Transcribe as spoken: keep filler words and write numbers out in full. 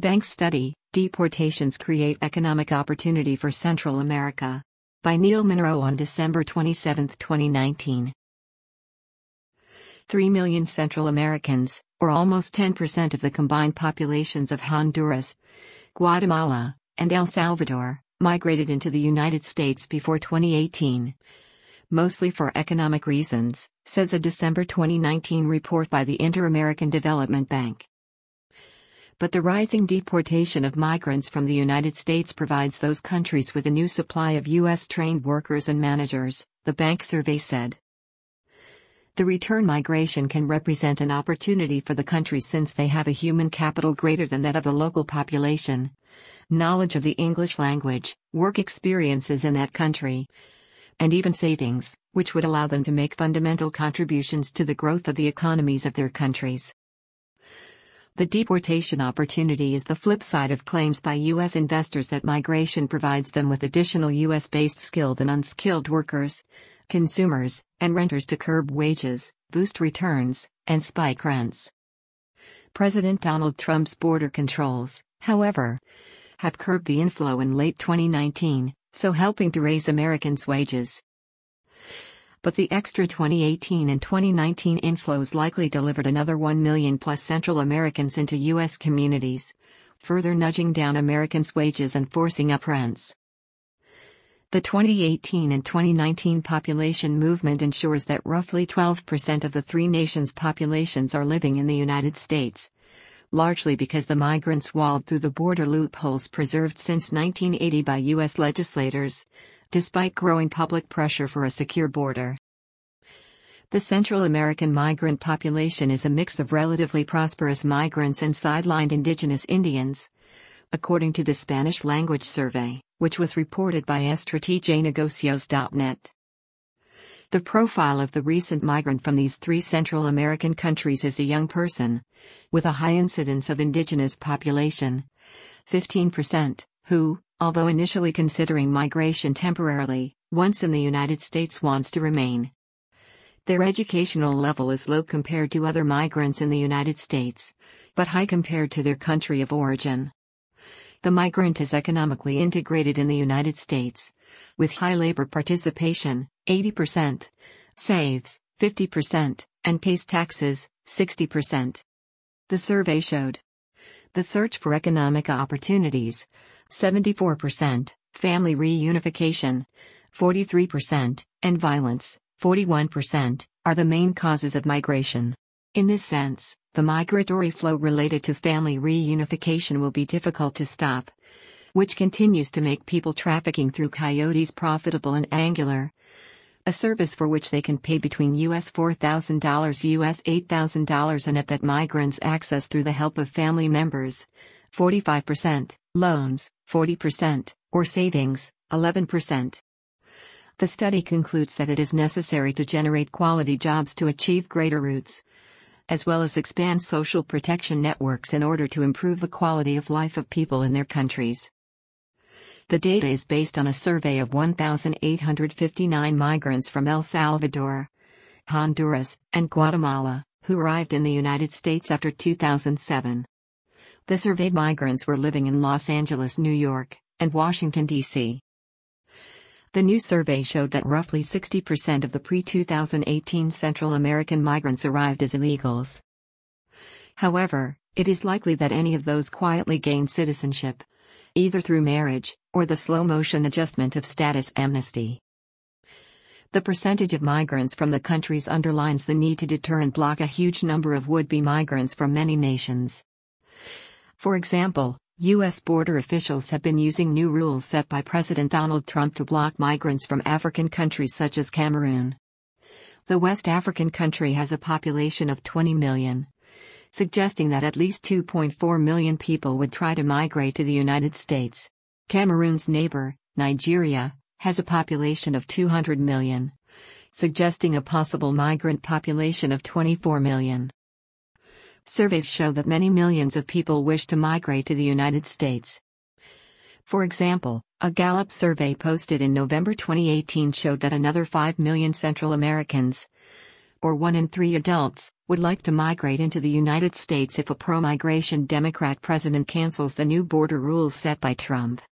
Bank Study, Deportations Create Economic Opportunity for Central America. By Neil Monroe on December twenty-seventh, twenty nineteen. three million Central Americans, or almost ten percent of the combined populations of Honduras, Guatemala, and El Salvador, migrated into the United States before twenty eighteen. Mostly for economic reasons, says a December twenty nineteen report by the Inter-American Development Bank. But the rising deportation of migrants from the United States provides those countries with a new supply of U S-trained workers and managers, the bank survey said. The return migration can represent an opportunity for the countries since they have a human capital greater than that of the local population, knowledge of the English language, work experiences in that country, and even savings, which would allow them to make fundamental contributions to the growth of the economies of their countries. The deportation opportunity is the flip side of claims by U S investors that migration provides them with additional U S-based skilled and unskilled workers, consumers, and renters to curb wages, boost returns, and spike rents. President Donald Trump's border controls, however, have curbed the inflow in late twenty nineteen, so helping to raise Americans' wages. But the extra twenty eighteen and twenty nineteen inflows likely delivered another one million plus Central Americans into U S communities, further nudging down Americans' wages and forcing up rents. The twenty eighteen and twenty nineteen population movement ensures that roughly twelve percent of the three nations' populations are living in the United States, largely because the migrants walled through the border loopholes preserved since nineteen eighty by U S legislators, despite growing public pressure for a secure border. The Central American migrant population is a mix of relatively prosperous migrants and sidelined indigenous Indians, according to the Spanish-language survey, which was reported by Estrategianegocios dot net. The profile of the recent migrant from these three Central American countries is a young person, with a high incidence of indigenous population, fifteen percent, who, although initially considering migration temporarily, once in the United States wants to remain. Their educational level is low compared to other migrants in the United States, but high compared to their country of origin. The migrant is economically integrated in the United States, with high labor participation, eighty percent, saves, fifty percent, and pays taxes, sixty percent. The survey showed the search for economic opportunities, seventy-four percent, family reunification, forty-three percent, and violence, forty-one percent, are the main causes of migration. In this sense, the migratory flow related to family reunification will be difficult to stop, which continues to make people trafficking through coyotes profitable and angular, a service for which they can pay between U S four thousand dollars U S eight thousand dollars a net that migrants access through the help of family members, forty-five percent, loans, forty percent, or savings, eleven percent. The study concludes that it is necessary to generate quality jobs to achieve greater roots, as well as expand social protection networks in order to improve the quality of life of people in their countries. The data is based on a survey of one thousand eight hundred fifty-nine migrants from El Salvador, Honduras, and Guatemala, who arrived in the United States after two thousand seven. The surveyed migrants were living in Los Angeles, New York, and Washington, D C The new survey showed that roughly sixty percent of the pre two thousand eighteen Central American migrants arrived as illegals. However, it is likely that any of those quietly gained citizenship, either through marriage, or the slow-motion adjustment of status amnesty. The percentage of migrants from the countries underlines the need to deter and block a huge number of would-be migrants from many nations. For example, U S border officials have been using new rules set by President Donald Trump to block migrants from African countries such as Cameroon. The West African country has a population of twenty million, suggesting that at least two point four million people would try to migrate to the United States. Cameroon's neighbor, Nigeria, has a population of two hundred million, suggesting a possible migrant population of twenty-four million. Surveys show that many millions of people wish to migrate to the United States. For example, a Gallup survey posted in November twenty eighteen showed that another five million Central Americans, or one in three adults, would like to migrate into the United States if a pro-migration Democrat president cancels the new border rules set by Trump.